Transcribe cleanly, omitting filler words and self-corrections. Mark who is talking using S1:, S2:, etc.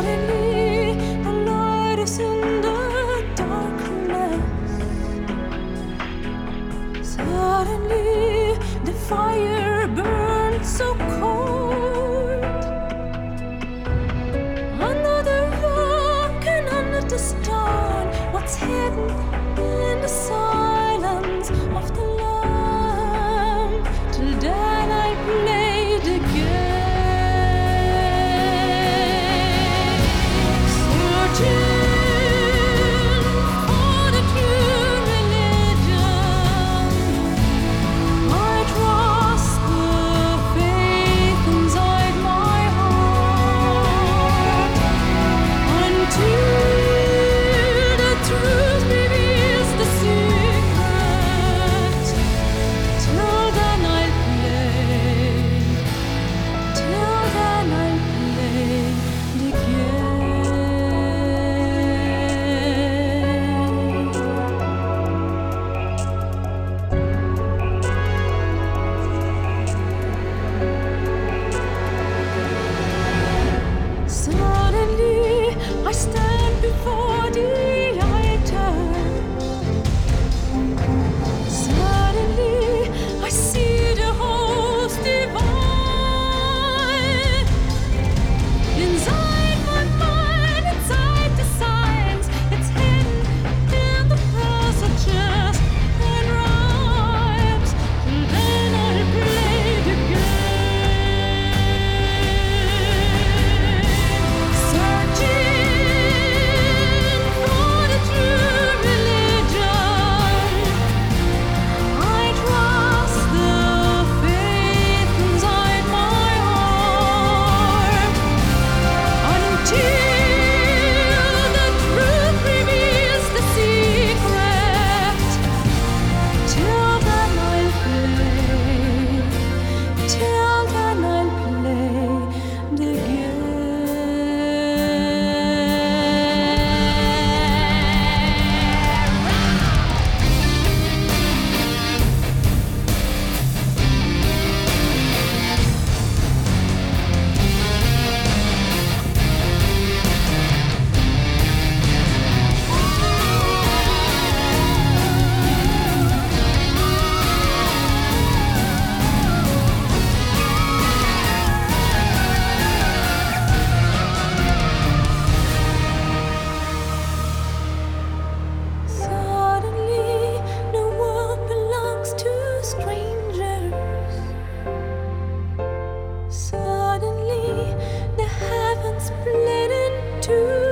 S1: Suddenly, the light is in the darkness. Suddenly, the fire burns so cold. Under the rock and under the stone, what's hidden in the silence of the lamp? Till then I play the game. I stand before the altar. Suddenly, I see the host divine. Inside my mind, inside the signs, it's hidden in the passages and rhymes. And then I play the game, searching. Suddenly, the heavens split in two.